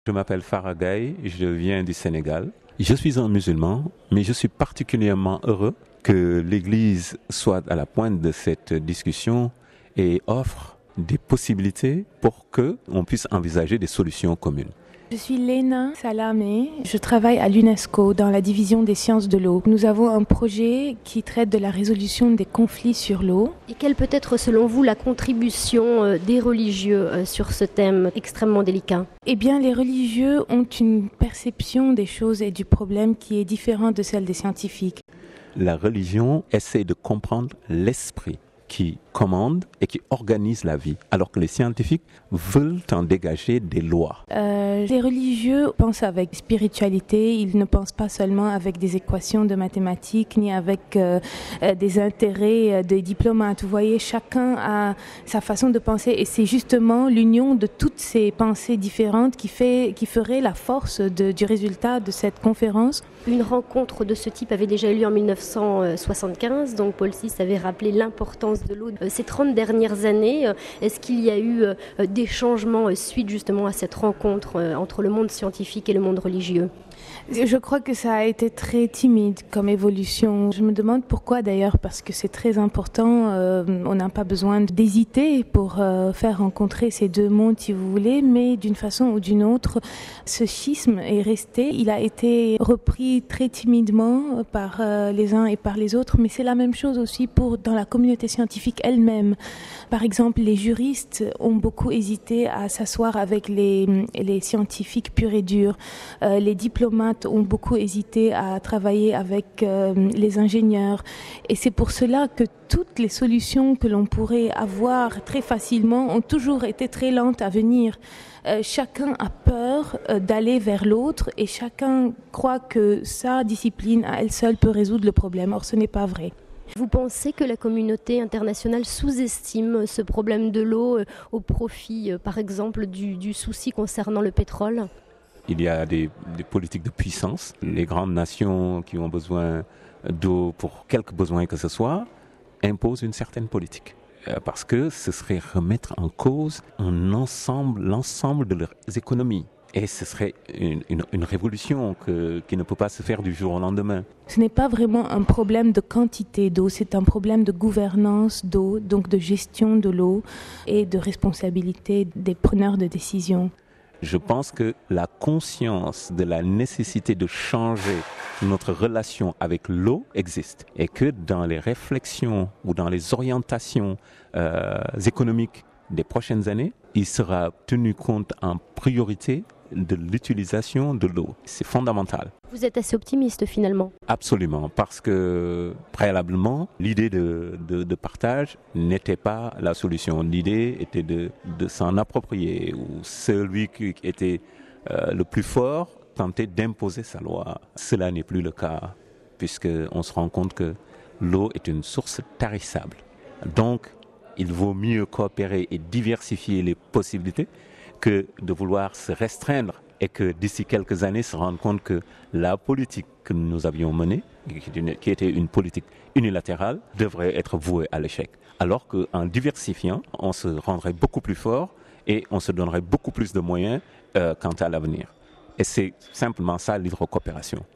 Je m'appelle Faragaï, je viens du Sénégal. Je suis un musulman, mais je suis particulièrement heureux que l'Église soit à la pointe de cette discussion et offre des possibilités pour qu'on puisse envisager des solutions communes. Je suis Léna Salamé, je travaille à l'UNESCO dans la division des sciences de l'eau. Nous avons un projet qui traite de la résolution des conflits sur l'eau. Et quelle peut être selon vous la contribution des religieux sur ce thème extrêmement délicat ? Eh bien, les religieux ont une perception des choses et du problème qui est différente de celle des scientifiques. La religion essaie de comprendre l'esprit qui commande et qui organise la vie, alors que les scientifiques veulent en dégager des lois. Les religieux pensent avec spiritualité, ils ne pensent pas seulement avec des équations de mathématiques, ni avec des intérêts des diplomates. Vous voyez, chacun a sa façon de penser et c'est justement l'union de toutes ces pensées différentes qui ferait la force du résultat de cette conférence. Une rencontre de ce type avait déjà eu lieu en 1975, donc Paul VI avait rappelé l'importance de l'eau. Ces 30 dernières années, est-ce qu'il y a eu des changements suite justement à cette rencontre entre le monde scientifique et le monde religieux ? Je crois que ça a été très timide comme évolution. Je me demande pourquoi d'ailleurs, parce que c'est très important. On n'a pas besoin d'hésiter pour faire rencontrer ces deux mondes, si vous voulez, mais d'une façon ou d'une autre, ce schisme est resté. Il a été repris très timidement par les uns et par les autres, mais c'est la même chose aussi dans la communauté scientifique elle-même. Par exemple, les juristes ont beaucoup hésité à s'asseoir avec les scientifiques purs et durs. Les diplomates ont beaucoup hésité à travailler avec les ingénieurs. Et c'est pour cela que toutes les solutions que l'on pourrait avoir très facilement ont toujours été très lentes à venir. Chacun a peur d'aller vers l'autre et chacun croit que sa discipline à elle seule peut résoudre le problème. Or, ce n'est pas vrai. Vous pensez que la communauté internationale sous-estime ce problème de l'eau au profit, par exemple, du souci concernant le pétrole ? Il y a des politiques de puissance. Les grandes nations qui ont besoin d'eau pour quelque besoin que ce soit imposent une certaine politique. Parce que ce serait remettre en cause l'ensemble de leurs économies. Et ce serait une révolution qui ne peut pas se faire du jour au lendemain. Ce n'est pas vraiment un problème de quantité d'eau, c'est un problème de gouvernance d'eau, donc de gestion de l'eau et de responsabilité des preneurs de décision. Je pense que la conscience de la nécessité de changer notre relation avec l'eau existe et que dans les réflexions ou dans les orientations économiques des prochaines années, il sera tenu compte en priorité de l'utilisation de l'eau. C'est fondamental. Vous êtes assez optimiste finalement ? Absolument, parce que préalablement, l'idée de partage n'était pas la solution. L'idée était de s'en approprier, ou celui qui était le plus fort tentait d'imposer sa loi. Cela n'est plus le cas, puisqu'on se rend compte que l'eau est une source tarissable. Donc, il vaut mieux coopérer et diversifier les possibilités que de vouloir se restreindre et que d'ici quelques années se rendre compte que la politique que nous avions menée, qui était une politique unilatérale, devrait être vouée à l'échec. Alors qu'en diversifiant, on se rendrait beaucoup plus fort et on se donnerait beaucoup plus de moyens quant à l'avenir. Et c'est simplement ça l'hydrocoopération.